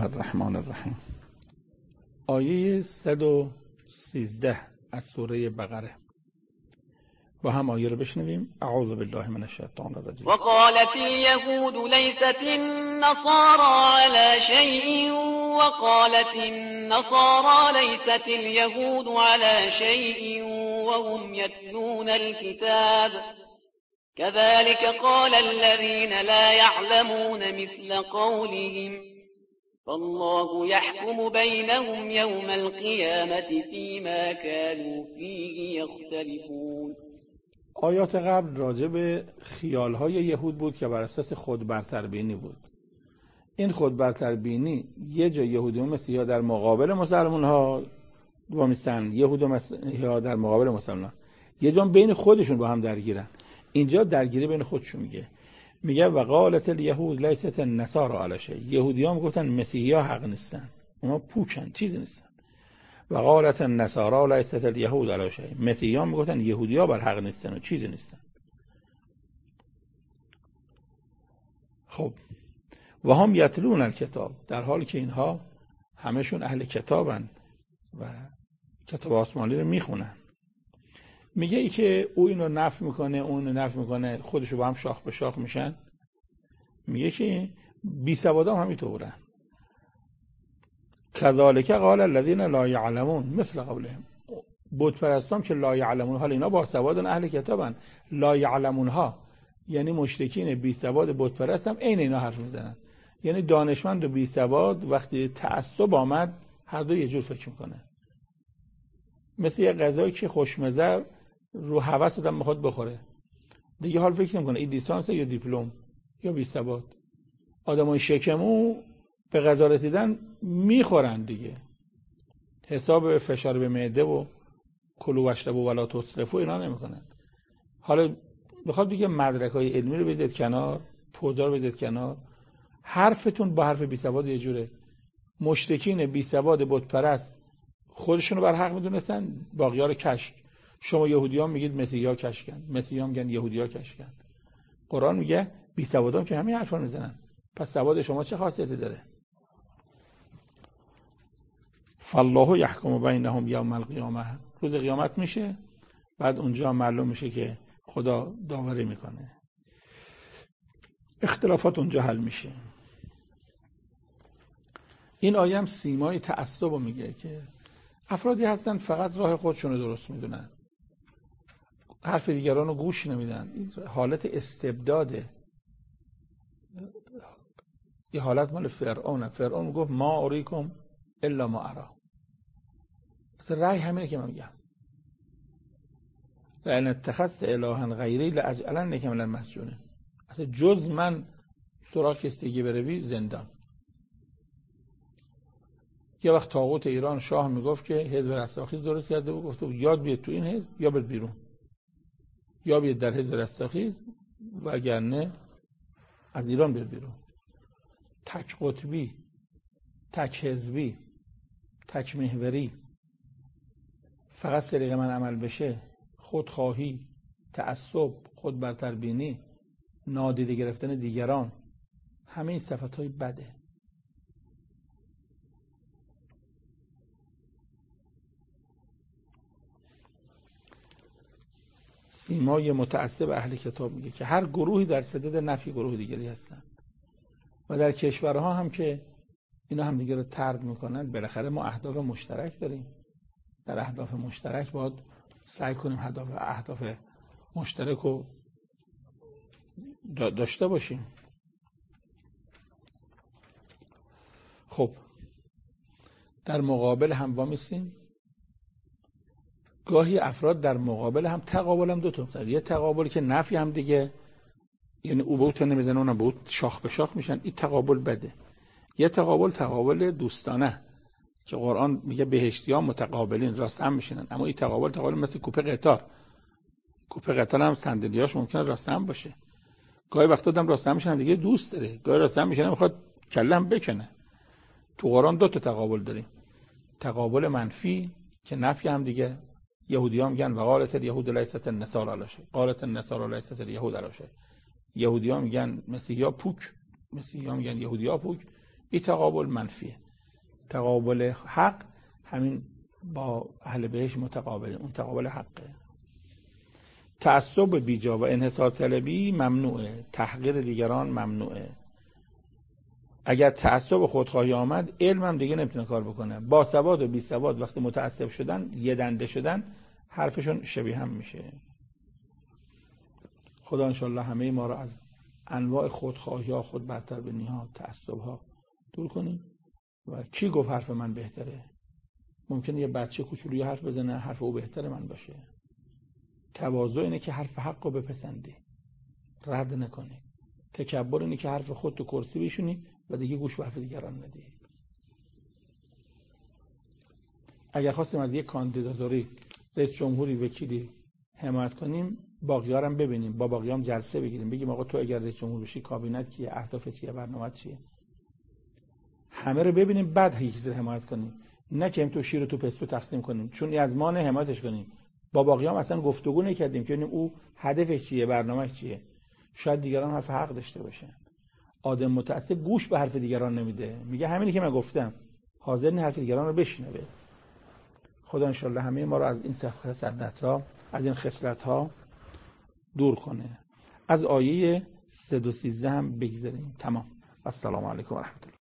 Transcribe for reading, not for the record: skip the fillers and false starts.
الرحمن الرحیم. آیه 113 از سوره بقره. با هم آیه رو بشنویم. اعوذ بالله من الشیطان الرجیم. وقالت اليهود ليست النصارى على شيء وقالت النصارى ليست اليهود على شيء وهم يتلون الكتاب كذلك قال الذين لا يعلمون مثل قولهم فالله يحكم بينهم يوم القيامة فيما كانوا فيه يختلفون. آیات قبل راجع به خیال‌های یهود بود که بر اساس خود برتربینی بود. این خود برتربینی یه جا یهودی و مسیحا در مقابل مسلمان‌ها وامیستن، یهود و مسیحا در مقابل مسلمان‌ها، یه جا بین خودشون با هم درگیرن. اینجا درگیری بین خودشون میگه وقالت الیهود لیست النصارى علی شیء. یهودی‌ها میگفتن مسیحی‌ها حق نیستن، اونا پوچن، چیزی نیستن. وقالت النصارى لیست الیهود علی شیء. مسیحی‌ها میگفتن یهودی‌ها بر حق نیستن و چیزی نیستن. خب و هم یتلون الکتاب، در حالی که اینها همشون اهل کتابن و کتاب آسمانی رو میخونن. میگه ای که او اینو نفی میکنه، اون نفی میکنه، خودشو با هم شاخ به شاخ میشن. میگه که بی سوادا هم همینطورن. کذالک قال الذین لا یعلمون مثل قولهم. بت پرستان که لا یعلمون، حال اینا با سوادن اهل کتابن، لا یعلمون ها یعنی مشرکین بی سواد بت پرست هم عین اینا حرف میزنن. یعنی دانشمند و بی سواد وقتی تعصب آمد هر دو یه جور فکر میکنه. مثل یه غذایی که خوشمزه رو هوس آدم میخواد بخوره، دیگه حال فکر نمیکنه این لیسانس یا دیپلم یا بی سواد. آدمای شکمو به غذا رسیدن میخورن دیگه، حساب فشار به معده و کلو واشربوا ولا تسرفوا اینا نمیکنن. حالا میخواد دیگه مدرکای علمی رو بذارید کنار، پوزا رو بذارید کنار، حرفتون با حرف بی سواد یه جوره. مشرکین بی سواد بت پرست خودشونو بر حق میدونستن، باقی‌ها رو کشک. شما یهودیان میگید مسیحی‌ها کشکن، مسیحی‌ها میگن یهودی‌ها کشکن. قرآن میگه بی سوادان که همین حرفا میزنن، پس سواد شما چه خاصیتی داره؟ فالله یحکم بینهم یوم القیامه. روز قیامت میشه، بعد اونجا معلوم میشه که خدا داوری میکنه، اختلافات اونجا حل میشه. این آیه هم سیمای تعصب رو میگه که افرادی هستن فقط راه خودشون رو درست میدونن، حرف دیگران رو گوش نمیدن. این حالت استبداده. یه حالت مال فرعونه. فرعون گفت ما اریکم الا ما ارا. رأی همینه که من میگم، لئن اتخذت الها غیری لاجعلنک من المسجونین. اصلا جز من سراغ کسی دیگه بروی زندان. یه وقت طاغوت ایران شاه میگفت که حزب رستاخیز درست کرده بود، گفت یاد بیاد تو این حزب یا بر بیرون، یا بیاد در حزب رستاخیز وگرنه از ایران بر بیرون. تک قطبی، تک حزبی، تک محوری، فقط طریق من عمل بشه، خودخواهی، تعصب، خود برتربینی، نادیده گرفتن دیگران، همه این صفت‌های بده. سیمای متعصب اهل کتاب میگه که هر گروهی در صدد نفی گروه دیگری هستن و در کشورها هم که اینا هم دیگه رو طرد میکنن. بالاخره ما اهداف مشترک داریم، در اهداف مشترک باید سعی کنیم اهداف مشترک رو داشته باشیم. خب در مقابل هم وامیستیم. گاهی افراد در مقابل هم تقابل هم دو تا مثلا، یه تقابل که نفی هم دیگه، یعنی او به او نمیزنه اونم به او شاخ به شاخ میشن، این تقابل بده. یه تقابل دوستانه که قرآن میگه بهشتیان متقابلین راست هم میشنن، اما این تقابل مثل کوپه قطار. کوپه قطار هم صندلیاش ممکنه راست هم باشه. گاهی وقتا آدم راست هم میشن دیگه دوست داره، گاهی راست هم میشن میخواد کلم بکنه. تو قرآن دو تا تقابل داریم. تقابل منفی که نفی هم دیگه. یهودیان میگن وقالت الیهود لیست النصارى علی شیء، قالت النصارى لیست الیهود علی شیء. یهودیان میگن مسیحی‌ها پوک، مسیحی‌ها میگن یهودی‌ها پوک، این تقابل منفیه. تقابل حق همین با اهل بهشت متقابل، اون تقابل حقه. تعصب بیجا و انحصار طلبی ممنوعه، تحقیر دیگران ممنوعه. اگر تعصب خودخواهی آمد، علم هم دیگه نمیتونه کار بکنه. با سواد و بی سواد وقتی متعصب شدن، یه دنده شدن، حرفشون شبیه هم میشه. خدا انشالله همه ما را از انواع خودخواهی ها، خود برتر بینی ها، تعصب ها دور کنیم. و کی گفت حرف من بهتره؟ ممکنه یه بچه کوچولویی حرف بزنه، حرف او بهتر من باشه. تواضع اینه که حرف حق رو بپسندی، رد نکنی. تکبر اینه که حرف خود تو کرسی بشونی و دیگه گوش به حرف دیگران ندی. اگر خواستیم از یک کاندیداتوری، رئیس جمهوری، وکیلی حمایت کنیم، باقی‌ها هم ببینیم، با باقی‌ها هم جلسه بگیریم، بگیم آقا تو اگر رئیس جمهور بشی کابینت کیه، اهدافت چیه، برنامه‌ت چیه. همه رو ببینیم بعد هیچ چیزی رو حمایت کنیم. نه که تو شیر تو پستو تقسیم کنیم چون از ما نه حمایتش کنیم. با باقی‌ها هم اصلا گفتگو نکردیم که ببینیم او هدفش چیه، برنامه‌اش چیه. شاید دیگران حرف حق داشته باشن. آدم متعصب گوش به حرف دیگران نمیده، میگه همینی که من گفتم، حاضر نه حرف دیگران رو بشنوه. خدا انشالله همه ما رو از این خصلت‌ها، از این خصلت‌ها دور کنه. از آیه 3 و 13 هم بگذاریم. تمام. السلام علیکم و رحمت الله.